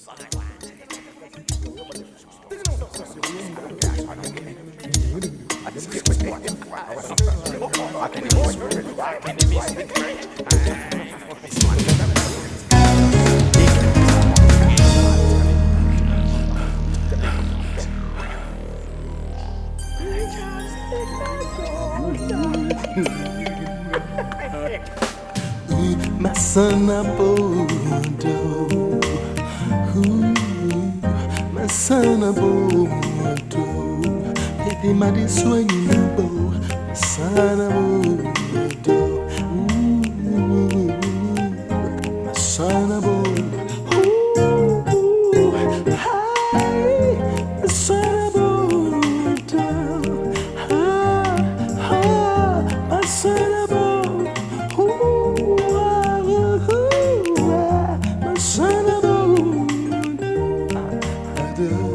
Masana bodo, masana bodo, baby madi swing bo, masana bodo, masana bodo, hey, masana bodo, masana bodo. My son of a